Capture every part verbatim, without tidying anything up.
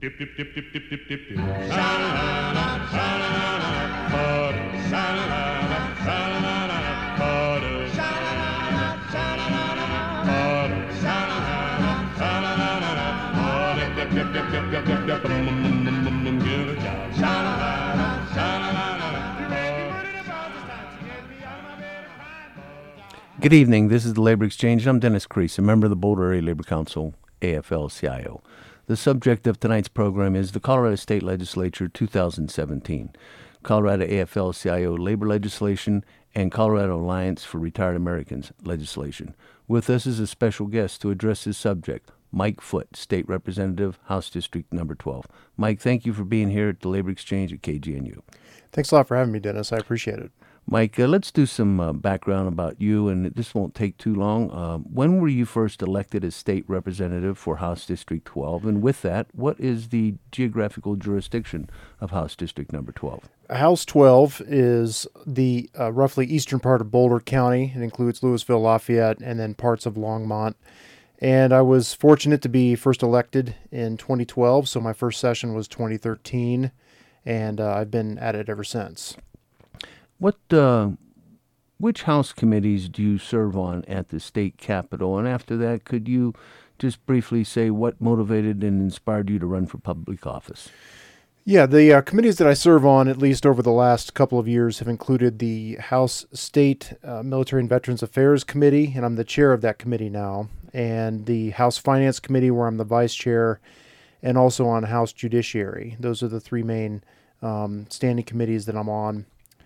Dip, dip, dip, dip, dip, dip, dip, dip. Sha-la-la, sha-la-la, butter. Sha-la-la, sha-la-la, butter. Sha-la-la, sha-la-la, butter. Sha-la-la, sha-la-la, butter. Dip, dip, dip, dip, dip, dip, dip, bum, bum, bum, bum, bum, give it a job. Sha-la-la, sha-la-la, butter. Good evening. This is the Labor Exchange. I'm Dennis Crease, a member of the Boulder Area Labor Council, A F L C I O. The subject of tonight's program is the Colorado State Legislature two thousand seventeen, Colorado A F L C I O labor legislation, and Colorado Alliance for Retired Americans legislation. With us is a special guest to address this subject, Mike Foote, State Representative, House District Number twelve. Mike, thank you for being here at the Labor Exchange at K G N U. Thanks a lot for having me, Dennis. I appreciate it. Mike, uh, let's do some uh, background about you, and this won't take too long. Uh, when were you first elected as state representative for House District twelve? And with that, what is the geographical jurisdiction of House District Number twelve? House twelve is the uh, roughly eastern part of Boulder County. It includes Louisville, Lafayette, and then parts of Longmont. And I was fortunate to be first elected in twenty twelve, so my first session was twenty thirteen, and uh, I've been at it ever since. What, uh, which House committees do you serve on at the state capitol? And after that, could you just briefly say what motivated and inspired you to run for public office? Yeah, the uh, committees that I serve on, at least over the last couple of years, have included the House State uh, Military and Veterans Affairs Committee, and I'm the chair of that committee now, and the House Finance Committee, where I'm the vice chair, and also on House Judiciary. Those are the three main um, standing committees that I'm on.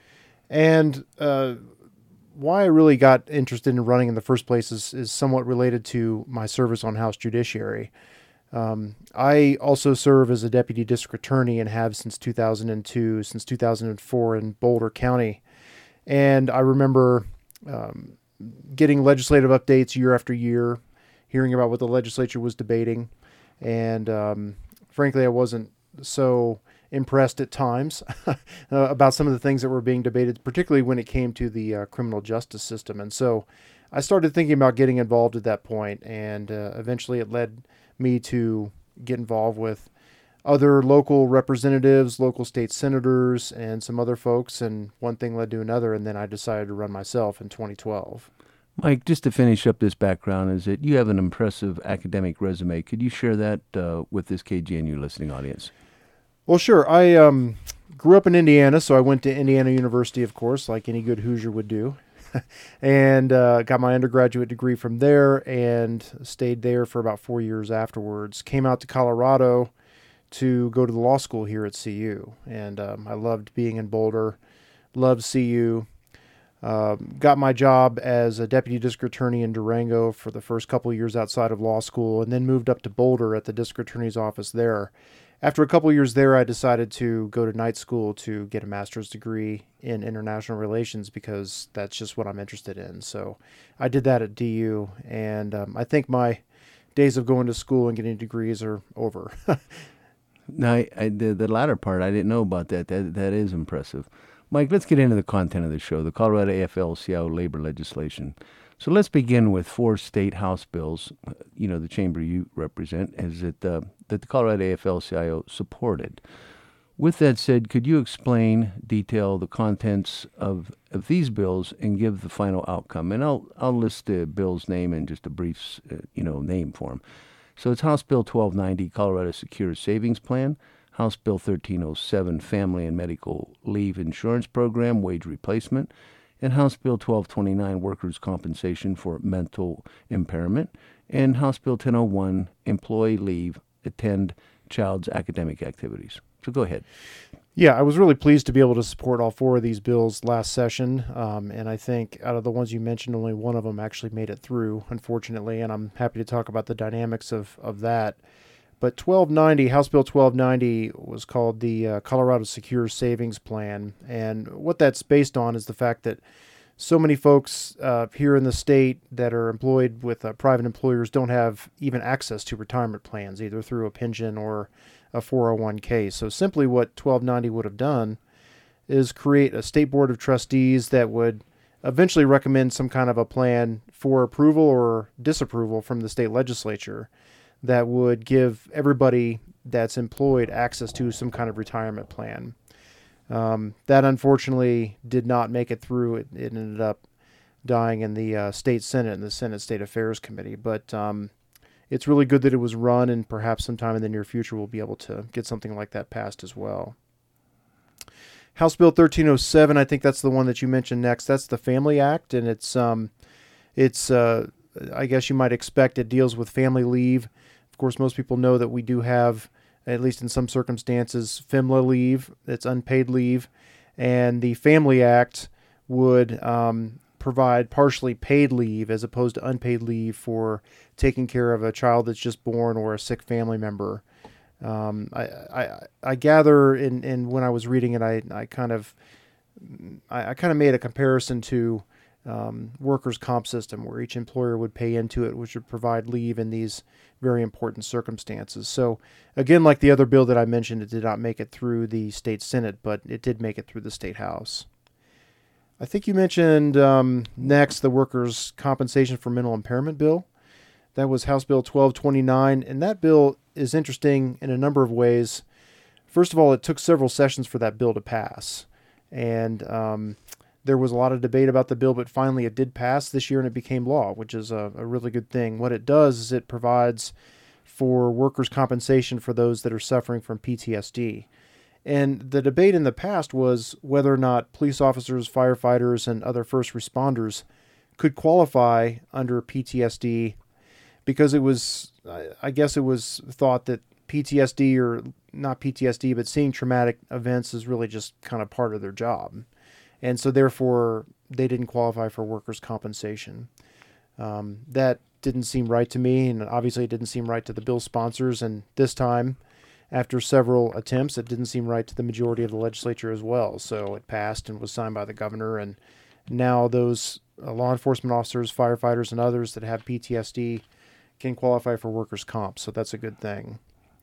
And uh, why I really got interested in running in the first place is, is somewhat related to my service on House Judiciary. Um, I also serve as a deputy district attorney and have since two thousand two, since two thousand four in Boulder County. And I remember um, getting legislative updates year after year, hearing about what the legislature was debating. And um, frankly, I wasn't so impressed at times uh, about some of the things that were being debated, particularly when it came to the uh, criminal justice system. And so I started thinking about getting involved at that point, and uh, eventually it led me to get involved with other local representatives, local state senators, and some other folks, and one thing led to another, and then I decided to run myself in twenty twelve. Mike, just to finish up this background, is that you have an impressive academic resume. Could you share that uh, with this K G N U listening audience? Well, sure. I um, grew up in Indiana, so I went to Indiana University, of course, like any good Hoosier would do, and uh, got my undergraduate degree from there and stayed there for about four years afterwards. Came out to Colorado to go to the law school here at C U, and um, I loved being in Boulder, loved C U. Uh, got my job as a deputy district attorney in Durango for the first couple of years outside of law school, and then moved up to Boulder at the district attorney's office there. After a couple of years there, I decided to go to night school to get a master's degree in international relations because that's just what I'm interested in. So I did that at D U, and um, I think my days of going to school and getting degrees are over. Now, I, I, the, the latter part, I didn't know about that. That That is impressive. Mike, let's get into the content of the show, the Colorado A F L C I O labor legislation. So let's begin with four state House bills, uh, you know, the chamber you represent, is it, uh, that the Colorado A F L C I O supported. With that said, could you explain, detail the contents of, of these bills and give the final outcome? And I'll I'll list the bill's name in just a brief, uh, you know, name form. So it's House Bill twelve ninety, Colorado Secure Savings Plan, House Bill thirteen oh seven, Family and Medical Leave Insurance Program, Wage Replacement, and House Bill twelve twenty-nine, Workers' Compensation for Mental Impairment, and House Bill ten oh one, Employee Leave, Attend Child's Academic Activities. So go ahead. Yeah, I was really pleased to be able to support all four of these bills last session, um, and I think out of the ones you mentioned, only one of them actually made it through, unfortunately, and I'm happy to talk about the dynamics of, of that. But twelve ninety, House Bill twelve ninety was called the uh, Colorado Secure Savings Plan, and what that's based on is the fact that so many folks uh, here in the state that are employed with uh, private employers don't have even access to retirement plans, either through a pension or a four oh one k. So simply what twelve ninety would have done is create a state board of trustees that would eventually recommend some kind of a plan for approval or disapproval from the state legislature that would give everybody that's employed access to some kind of retirement plan. Um, that unfortunately did not make it through. It, it ended up dying in the uh, state Senate and the Senate State Affairs Committee. But um, it's really good that it was run, and perhaps sometime in the near future we'll be able to get something like that passed as well. House Bill thirteen oh seven, I think that's the one that you mentioned next. That's the Family Act, and it's, um, it's uh, I guess you might expect it deals with family leave. Of course, most people know that we do have, at least in some circumstances, FMLA leave. It's unpaid leave. And the Family Act would um, provide partially paid leave as opposed to unpaid leave for taking care of a child that's just born or a sick family member. Um, I, I, I gather in, in when I was reading it, I, I kind of I, I kind of made a comparison to um, workers' comp system, where each employer would pay into it, which would provide leave in these very important circumstances. So again, like the other bill that I mentioned, it did not make it through the state Senate, but it did make it through the state House. I think you mentioned um, next the workers' compensation for mental impairment bill. That was House Bill twelve twenty-nine, and that bill is interesting in a number of ways. First of all, it took several sessions for that bill to pass, and um, there was a lot of debate about the bill, but finally it did pass this year and it became law, which is a, a really good thing. What it does is it provides for workers' compensation for those that are suffering from P T S D. And the debate in the past was whether or not police officers, firefighters, and other first responders could qualify under P T S D, because it was, I guess it was thought that P T S D, or not P T S D, but seeing traumatic events is really just kind of part of their job. And so therefore, they didn't qualify for workers' compensation. Um, that didn't seem right to me, and obviously it didn't seem right to the bill sponsors. And this time, after several attempts, it didn't seem right to the majority of the legislature as well. So it passed and was signed by the governor, and now those uh, law enforcement officers, firefighters, and others that have P T S D can qualify for workers' comp. So that's a good thing.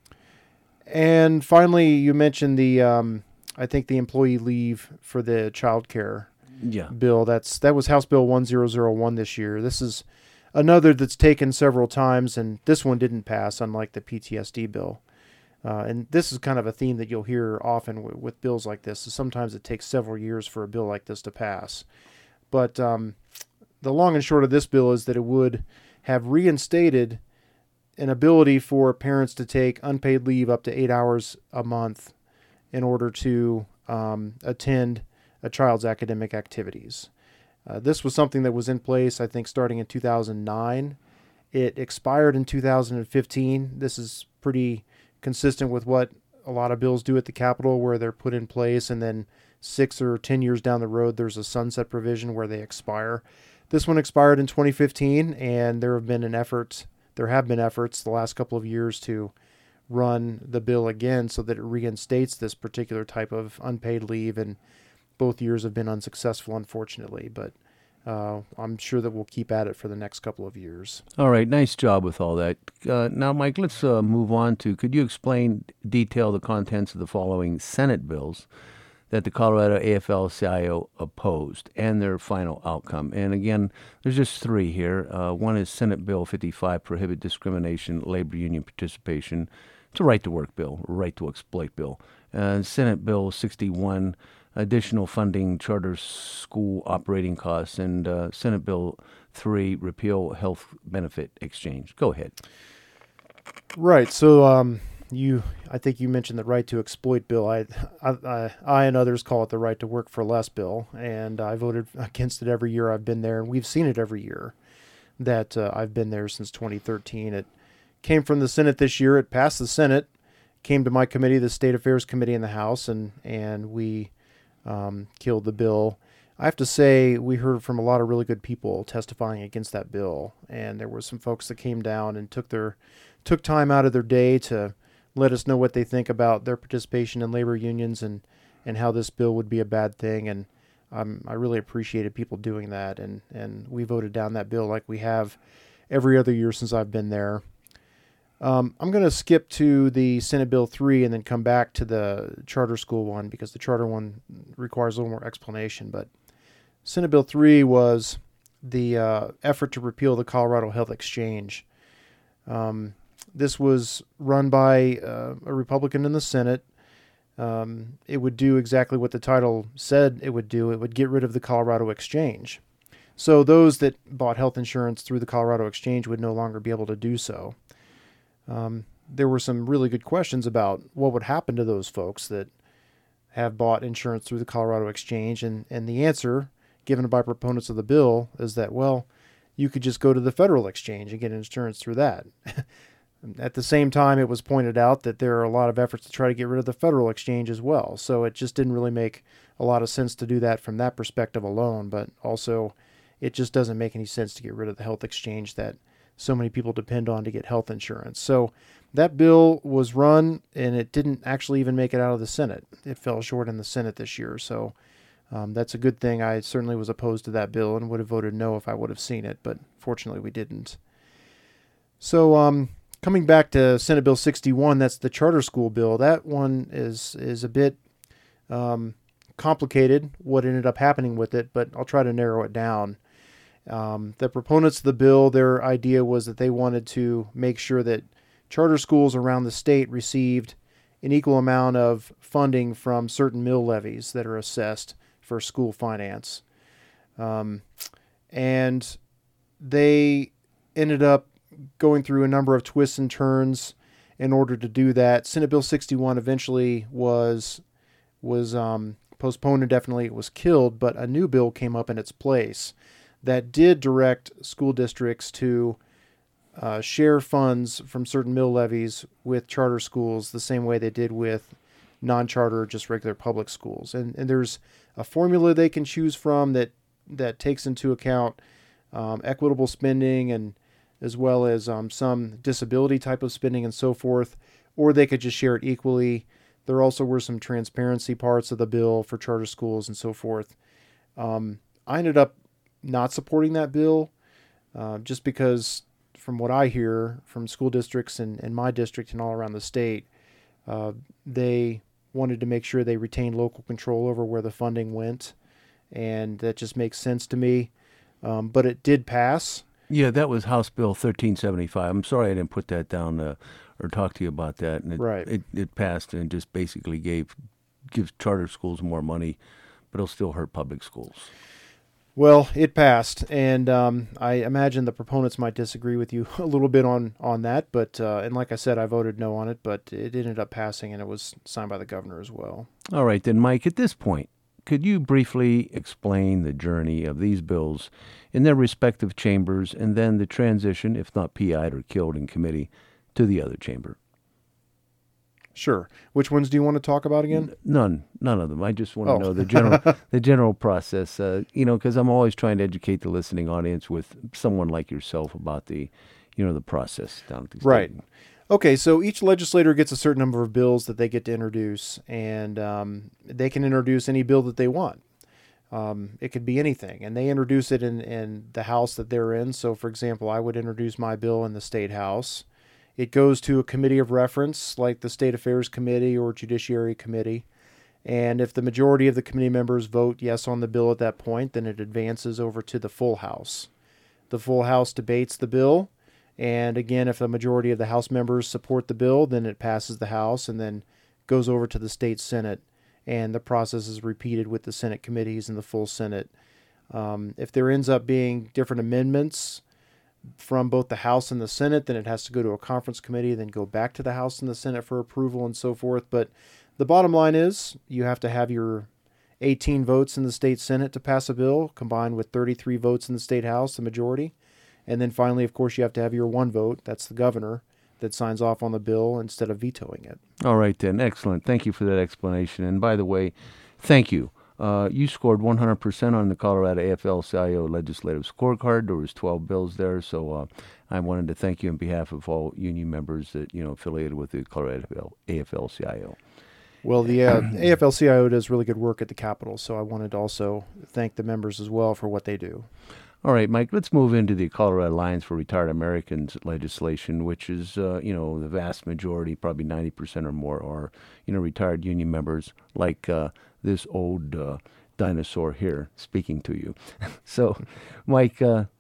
And finally, you mentioned the, um, I think the employee leave for the child care Yeah. bill. That's that was House Bill one thousand one this year. This is another that's taken several times, and this one didn't pass, unlike the P T S D bill. Uh, and this is kind of a theme that you'll hear often w- with bills like this. Is sometimes it takes several years for a bill like this to pass. But um, the long and short of this bill is that it would have reinstated an ability for parents to take unpaid leave up to eight hours a month in order to um, attend a child's academic activities. Uh, this was something that was in place, I think, starting in two thousand nine. It expired in two thousand fifteen. This is pretty consistent with what a lot of bills do at the Capitol, where they're put in place and then six or ten years down the road, there's a sunset provision where they expire. This one expired in twenty fifteen, and there have been an effort, there have been efforts the last couple of years to run the bill again so that it reinstates this particular type of unpaid leave, and both years have been unsuccessful, unfortunately, but uh, I'm sure that we'll keep at it for the next couple of years. All right, nice job with all that. Uh, now, Mike, let's uh, move on to, could you explain, detail the contents of the following Senate bills that the Colorado A F L C I O opposed and their final outcome? And again, there's just three here. Uh, one is Senate Bill fifty-five, Prohibit Discrimination, Labor Union Participation. It's a right-to-work bill, a right-to-exploit bill. Uh, Senate Bill sixty-one, Additional Funding Charter School Operating Costs, and uh, Senate Bill three, Repeal Health Benefit Exchange. Go ahead. Right. So um, you, I think you mentioned the right to exploit bill. I, I, I, I and others call it the right to work for less bill, and I voted against it every year I've been there, and we've seen it every year that uh, I've been there since twenty thirteen. It came from the Senate this year. It passed the Senate, came to my committee, the State Affairs Committee in the House, and and we um, killed the bill. I have to say, we heard from a lot of really good people testifying against that bill, and there were some folks that came down and took their took time out of their day to let us know what they think about their participation in labor unions and, and how this bill would be a bad thing. And um, I really appreciated people doing that, and, and we voted down that bill like we have every other year since I've been there. Um, I'm going to skip to the Senate Bill three and then come back to the charter school one, because the charter one requires a little more explanation. But Senate Bill three was the uh, effort to repeal the Colorado Health Exchange. Um, this was run by uh, a Republican in the Senate. Um, it would do exactly what the title said it would do. It would get rid of the Colorado Exchange. So those that bought health insurance through the Colorado Exchange would no longer be able to do so. Um, there were some really good questions about what would happen to those folks that have bought insurance through the Colorado Exchange. And, and the answer given by proponents of the bill is that, well, you could just go to the federal exchange and get insurance through that. At the same time, it was pointed out that there are a lot of efforts to try to get rid of the federal exchange as well. So it just didn't really make a lot of sense to do that from that perspective alone. But also, it just doesn't make any sense to get rid of the health exchange that so many people depend on to get health insurance. So that bill was run, and it didn't actually even make it out of the Senate. It fell short in the Senate this year. So um, that's a good thing. I certainly was opposed to that bill and would have voted no if I would have seen it. But fortunately, we didn't. So, um... coming back to Senate Bill sixty-one, that's the charter school bill. That one is is a bit um, complicated, what ended up happening with it, but I'll try to narrow it down. Um, the proponents of the bill, their idea was that they wanted to make sure that charter schools around the state received an equal amount of funding from certain mill levies that are assessed for school finance. Um, and they ended up going through a number of twists and turns in order to do that. Senate Bill sixty-one eventually was was um, postponed indefinitely. It was killed, but a new bill came up in its place that did direct school districts to uh, share funds from certain mill levies with charter schools the same way they did with non-charter, just regular public schools. And, and there's a formula they can choose from that, that takes into account um, equitable spending and as well as um, some disability type of spending and so forth, or they could just share it equally. There also were some transparency parts of the bill for charter schools and so forth. Um, I ended up not supporting that bill uh, just because from what I hear from school districts and, and my district and all around the state, uh, they wanted to make sure they retained local control over where the funding went, and that just makes sense to me. Um, but it did pass. Yeah, that was House Bill thirteen seventy-five. I'm sorry I didn't put that down uh, or talk to you about that. And it, Right. It, it passed and just basically gave gives charter schools more money, but it'll still hurt public schools. Well, it passed, and um, I imagine the proponents might disagree with you a little bit on, on that. But uh, and like I said, I voted no on it, but it ended up passing, and it was signed by the governor as well. All right, then, Mike, at this point, could you briefly explain the journey of these bills in their respective chambers and then the transition, if not P I'd or killed in committee, to the other chamber? Sure. Which ones do you want to talk about again? N- None, none of them. I just want to Oh. know the general, the general process. Uh, you know, because I'm always trying to educate the listening audience with someone like yourself about the, you know, the process down at the state. Right. Okay, so each legislator gets a certain number of bills that they get to introduce, and um, they can introduce any bill that they want. Um, it could be anything, and they introduce it in, in the House that they're in. So, for example, I would introduce my bill in the State House. It goes to a committee of reference, like the State Affairs Committee or Judiciary Committee. And if the majority of the committee members vote yes on the bill at that point, then it advances over to the full House. The full House debates the bill. And again, if the majority of the House members support the bill, then it passes the House and then goes over to the state Senate. And the process is repeated with the Senate committees and the full Senate. Um, if there ends up being different amendments from both the House and the Senate, then it has to go to a conference committee, then go back to the House and the Senate for approval and so forth. But the bottom line is you have to have your eighteen votes in the state Senate to pass a bill, combined with thirty-three votes in the state House, the majority. And then finally, of course, you have to have your one vote, that's the governor, that signs off on the bill instead of vetoing it. All right, then. Excellent. Thank you for that explanation. And by the way, thank you. Uh, you scored one hundred percent on the Colorado A F L C I O legislative scorecard. There was twelve bills there, so uh, I wanted to thank you on behalf of all union members that, you know, affiliated with the Colorado A F L C I O. Well, the uh, A F L C I O does really good work at the Capitol, so I wanted to also thank the members as well for what they do. All right, Mike, let's move into the Colorado Alliance for Retired Americans legislation, which is, uh, you know, the vast majority, probably ninety percent or more, are, you know, retired union members like uh, this old uh, dinosaur here speaking to you. So, Mike, uh,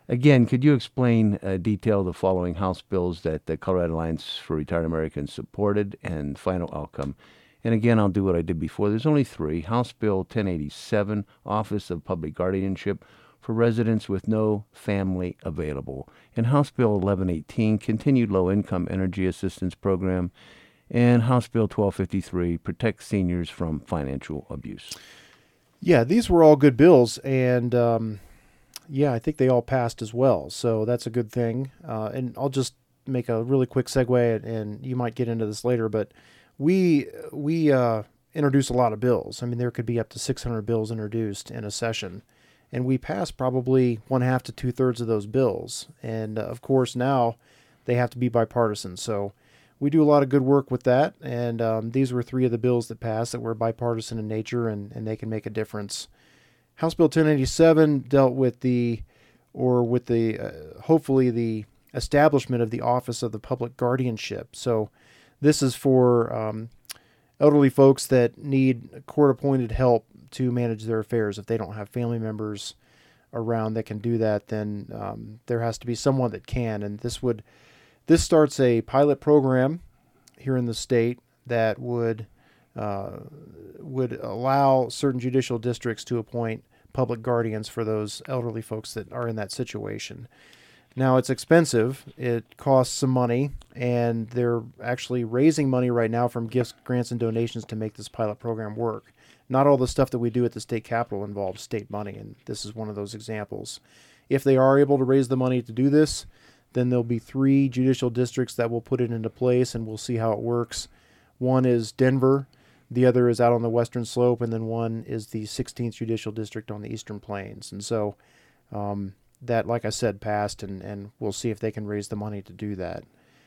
Again, could you explain, uh, detail the following House bills that the Colorado Alliance for Retired Americans supported and final outcome? And again, I'll do what I did before. There's only three. House Bill ten eighty-seven, Office of Public Guardianship for residents with no family available. And House Bill eleven eighteen, Continued Low-Income Energy Assistance Program. And House Bill twelve fifty-three, Protect Seniors from Financial Abuse. Yeah, these were all good bills, and um, yeah, I think they all passed as well, so that's a good thing. Uh, and I'll just make a really quick segue, and you might get into this later, but we we uh, introduce a lot of bills. I mean, there could be up to six hundred bills introduced in a session, and we pass probably one half to two-thirds of those bills. And, uh, of course, now they have to be bipartisan, so we do a lot of good work with that, and um, these were three of the bills that passed that were bipartisan in nature, and, and they can make a difference. House Bill ten eighty-seven dealt with the, or with the, uh, hopefully the establishment of the Office of the Public Guardianship. So this is for um, elderly folks that need court-appointed help to manage their affairs. If they don't have family members around that can do that, then um, there has to be someone that can, and this would This starts a pilot program here in the state that would uh, would allow certain judicial districts to appoint public guardians for those elderly folks that are in that situation. Now, it's expensive. It costs some money, and they're actually raising money right now from gifts, grants, and donations to make this pilot program work. Not all the stuff that we do at the state capitol involves state money, and this is one of those examples. If they are able to raise the money to do this, then there'll be three judicial districts that will put it into place, and we'll see how it works. One is Denver, the other is out on the western slope, and then one is the sixteenth Judicial District on the Eastern Plains. And so um, that, like I said, passed, and, and we'll see if they can raise the money to do that.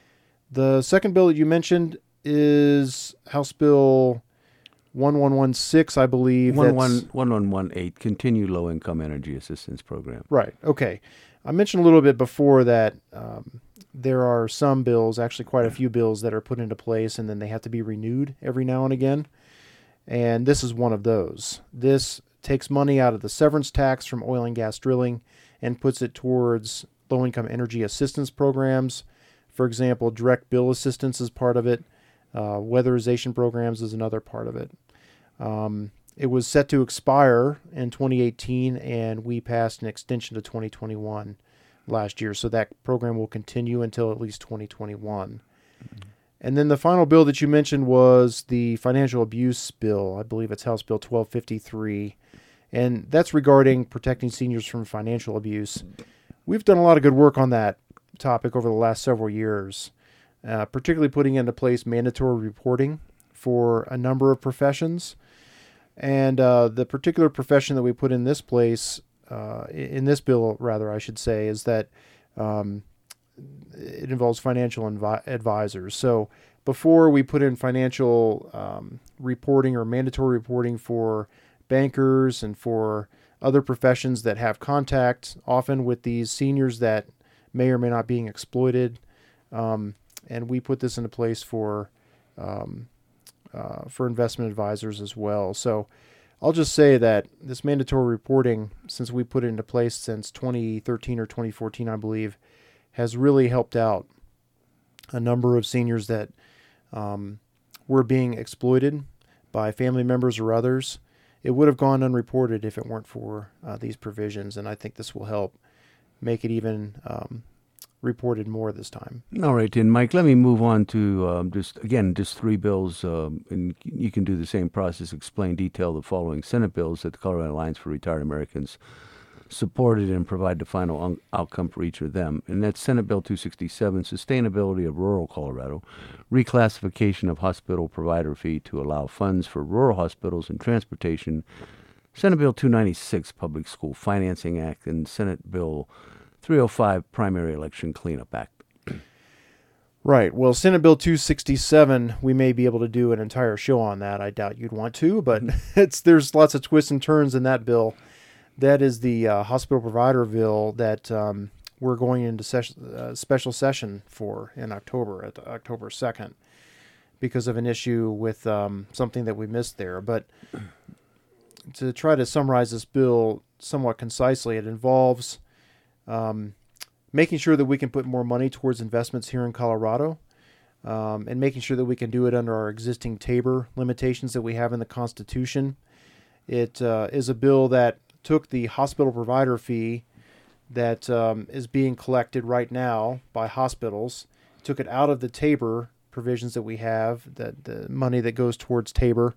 The second bill that you mentioned is House Bill eleven sixteen, I believe. eleven eighteen, Continued Low-Income Energy Assistance Program. Right, okay. I mentioned a little bit before that um, there are some bills, actually quite a few bills, that are put into place and then they have to be renewed every now and again. And this is one of those. This takes money out of the severance tax from oil and gas drilling and puts it towards low-income energy assistance programs. For example, direct bill assistance is part of it. Uh, weatherization programs is another part of it. Um, It was set to expire in twenty eighteen, and we passed an extension to twenty twenty-one last year. So that program will continue until at least twenty twenty-one. Mm-hmm. And then the final bill that you mentioned was the financial abuse bill. I believe it's House Bill twelve fifty-three. And that's regarding protecting seniors from financial abuse. We've done a lot of good work on that topic over the last several years, uh, particularly putting into place mandatory reporting for a number of professions. And uh, the particular profession that we put in this place, uh, in this bill, rather, I should say, is that um, it involves financial invi- advisors. So before we put in financial um, reporting or mandatory reporting for bankers and for other professions that have contact often with these seniors that may or may not being exploited, um, and we put this into place for um, Uh, for investment advisors as well. So I'll just say that this mandatory reporting, since we put it into place since twenty thirteen or twenty fourteen, I believe, has really helped out a number of seniors that um, were being exploited by family members or others. It would have gone unreported if it weren't for uh, these provisions, and I think this will help make it even um, reported more this time. All right, and Mike, let me move on to um, just, again, just three bills, um, and you can do the same process, explain detail the following Senate bills that the Colorado Alliance for Retired Americans supported and provide the final un- outcome for each of them. And that's Senate Bill two sixty-seven, Sustainability of Rural Colorado, Reclassification of Hospital Provider Fee to allow funds for rural hospitals and transportation, Senate Bill two ninety-six, Public School Financing Act, and Senate Bill three oh five, Primary Election Cleanup Act. Right. Well, Senate Bill two sixty-seven, we may be able to do an entire show on that. I doubt you'd want to, but it's there's lots of twists and turns in that bill. That is the uh, hospital provider bill that um, we're going into ses- uh, special session for in October, at October second, because of an issue with um, something that we missed there. But to try to summarize this bill somewhat concisely, it involves um, making sure that we can put more money towards investments here in Colorado, um, and making sure that we can do it under our existing Tabor limitations that we have in the Constitution. It uh, is a bill that took the hospital provider fee that um, is being collected right now by hospitals, took it out of the Tabor provisions that we have, that the money that goes towards Tabor,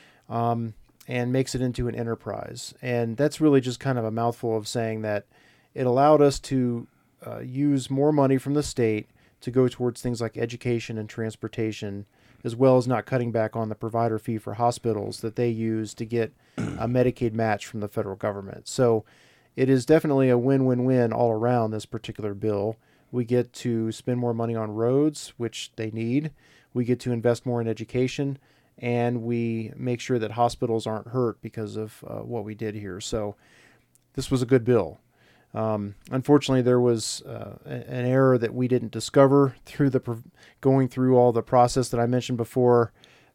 um, and makes it into an enterprise. And that's really just kind of a mouthful of saying that it allowed us to uh, use more money from the state to go towards things like education and transportation, as well as not cutting back on the provider fee for hospitals that they use to get a Medicaid match from the federal government. So it is definitely a win-win-win all around, this particular bill. We get to spend more money on roads, which they need. We get to invest more in education, and we make sure that hospitals aren't hurt because of uh, what we did here. So this was a good bill. Um, unfortunately, there was uh, an error that we didn't discover through the going through all the process that I mentioned before.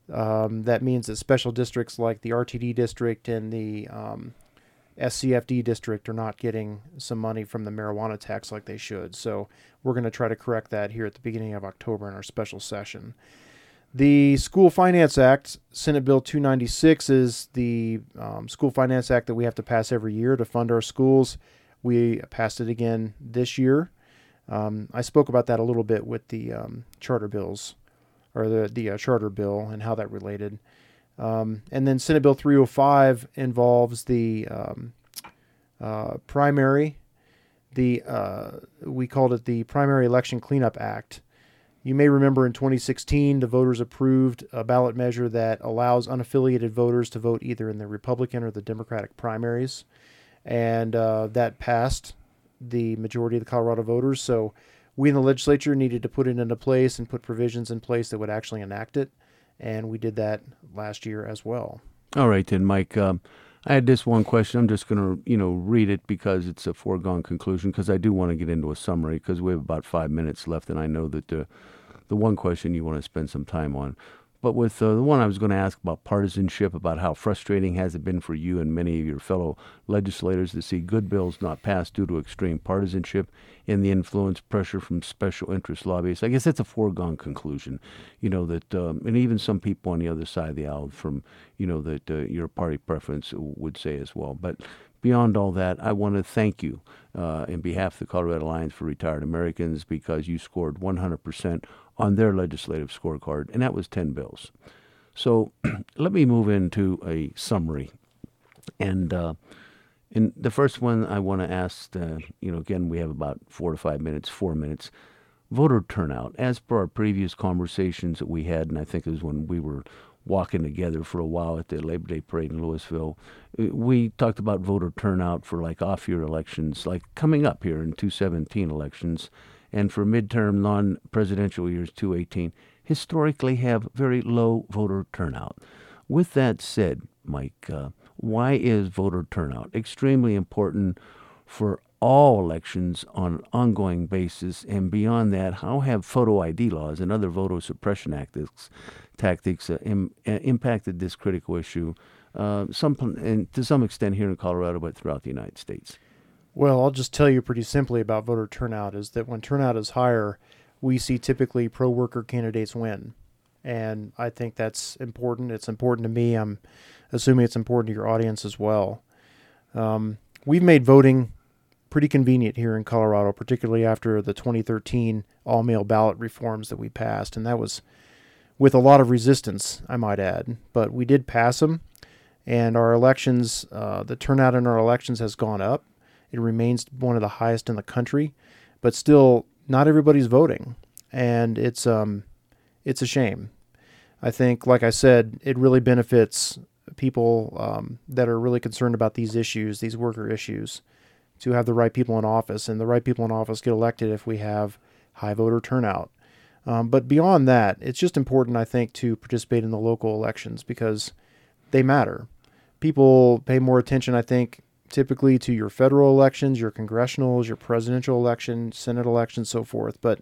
Um, that means that special districts like the R T D district and the um, S C F D district are not getting some money from the marijuana tax like they should. So we're going to try to correct that here at the beginning of October in our special session. The School Finance Act, Senate Bill two ninety-six, is the um, School Finance Act that we have to pass every year to fund our schools. We passed it again this year. Um, I spoke about that a little bit with the um, charter bills, or the, the uh, charter bill and how that related. Um, and then Senate Bill three oh five involves the um, uh, primary, the uh, we called it the Primary Election Cleanup Act. You may remember in twenty sixteen, the voters approved a ballot measure that allows unaffiliated voters to vote either in the Republican or the Democratic primaries. And uh, that passed the majority of the Colorado voters. So we in the legislature needed to put it into place and put provisions in place that would actually enact it. And we did that last year as well. All right, then, Mike. Um, I had this one question. I'm just going to, you know, read it because it's a foregone conclusion, because I do want to get into a summary because we have about five minutes left, and I know that the, the one question you want to spend some time on. But with uh, the one I was going to ask about partisanship, about how frustrating has it been for you and many of your fellow legislators to see good bills not passed due to extreme partisanship and the influence pressure from special interest lobbyists. I guess that's a foregone conclusion, you know, that, um, and even some people on the other side of the aisle from, you know, that uh, your party preference would say as well. But beyond all that, I want to thank you uh, in behalf of the Colorado Alliance for Retired Americans, because you scored one hundred percent on their legislative scorecard, and that was ten bills. So let me move into a summary. And uh, in the first one, I want to ask, uh, you know, again, we have about four to five minutes, four minutes. Voter turnout. As per our previous conversations that we had, and I think it was when we were walking together for a while at the Labor Day Parade in Louisville, we talked about voter turnout for like off-year elections, like coming up here in two seventeen elections, and for midterm non-presidential years two eighteen, historically have very low voter turnout. With that said, Mike, uh, why is voter turnout extremely important for all elections on an ongoing basis? And beyond that, how have photo I D laws and other voter suppression tactics, tactics uh, im, uh, impacted this critical issue, uh, some and to some extent here in Colorado, but throughout the United States? Well, I'll just tell you pretty simply about voter turnout is that when turnout is higher, we see typically pro-worker candidates win. And I think that's important. It's important to me. I'm assuming it's important to your audience as well. Um, we've made voting pretty convenient here in Colorado, particularly after the twenty thirteen all-mail ballot reforms that we passed. And that was with a lot of resistance, I might add. But we did pass them. And our elections, uh, the turnout in our elections has gone up. It remains one of the highest in the country, but still not everybody's voting. And it's um, it's a shame. I think, like I said, it really benefits people um, that are really concerned about these issues, these worker issues, to have the right people in office. And the right people in office get elected if we have high voter turnout. Um, but beyond that, it's just important, I think, to participate in the local elections because they matter. People pay more attention, I think, typically to your federal elections, your congressionals, your presidential election, Senate elections, so forth. But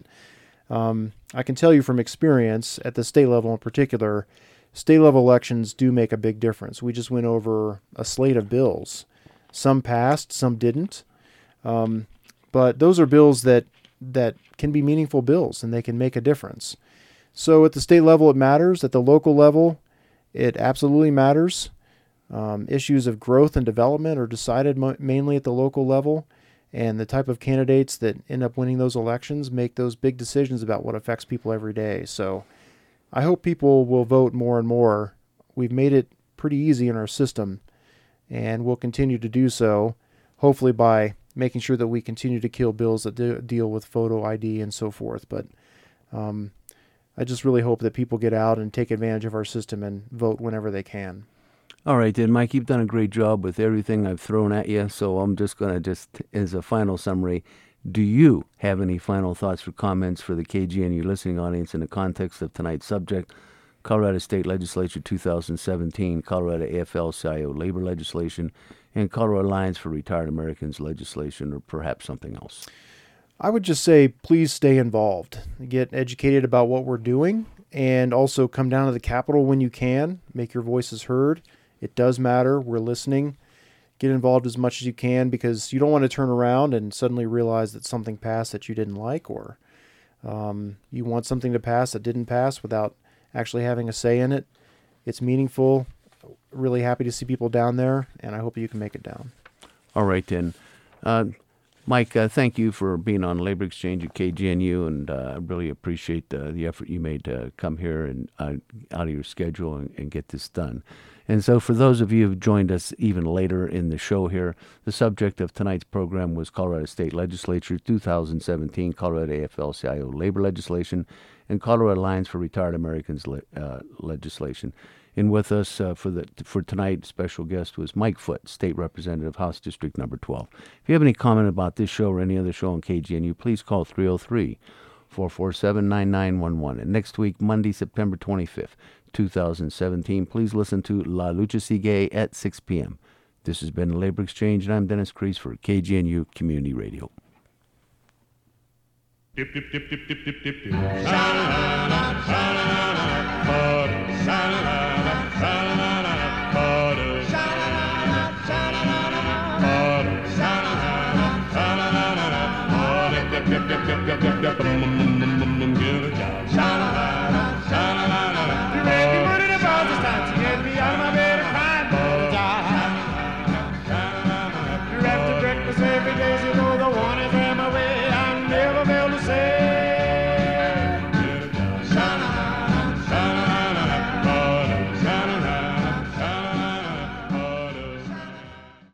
um, I can tell you from experience, at the state level in particular, state level elections do make a big difference. We just went over a slate of bills. Some passed, some didn't. Um, but those are bills that that can be meaningful bills, and they can make a difference. So at the state level, it matters. At the local level, it absolutely matters. Um, issues of growth and development are decided mo- mainly at the local level, and the type of candidates that end up winning those elections make those big decisions about what affects people every day. So I hope people will vote more and more. We've made it pretty easy in our system, and we'll continue to do so, hopefully by making sure that we continue to kill bills that do, deal with photo I D and so forth. But um, I just really hope that people get out and take advantage of our system and vote whenever they can. All right, then, Mike, you've done a great job with everything I've thrown at you, so I'm just going to just, as a final summary, do you have any final thoughts or comments for the K G N U listening audience in the context of tonight's subject, Colorado State Legislature two thousand seventeen, Colorado A F L C I O labor legislation, and Colorado Alliance for Retired Americans legislation, or perhaps something else? I would just say, please stay involved. Get educated about what we're doing, and also come down to the Capitol when you can. Make your voices heard. It does matter. We're listening. Get involved as much as you can, because you don't want to turn around and suddenly realize that something passed that you didn't like, or um, you want something to pass that didn't pass without actually having a say in it. It's meaningful. Really happy to see people down there, and I hope you can make it down. All right, then. Uh, Mike, uh, thank you for being on Labor Exchange at K G N U, and uh, I really appreciate uh, the effort you made to come here and uh, out of your schedule and, and get this done. And so for those of you who've joined us even later in the show here, the subject of tonight's program was Colorado State Legislature two thousand seventeen, Colorado A F L C I O labor legislation, and Colorado Alliance for Retired Americans le- uh, legislation. And with us uh, for the for tonight, special guest was Mike Foote, State Representative, House District Number twelve. If you have any comment about this show or any other show on K G N U, please call three oh three, four four seven, nine nine one one. And next week, Monday, September twenty-fifth, two thousand seventeen, please listen to La Lucha Sigue at six p.m. This has been Labor Exchange, and I'm Dennis Kreis for K G N U Community Radio. Dip, dip, dip, dip, dip, dip, dip, dip. Sha-la-la-la, sha-la-la-la, butter, sha-la-la-la, sha-la-la-la, butter, sha-la-la-la, sha-la-la-la, butter, sha-la-la-la, sha-la-la-la, butter, dip, dip, dip, dip, dip, dip, dip, dip, mm, mm, mm, mm, mm, give it a job. Sha-la-la-la.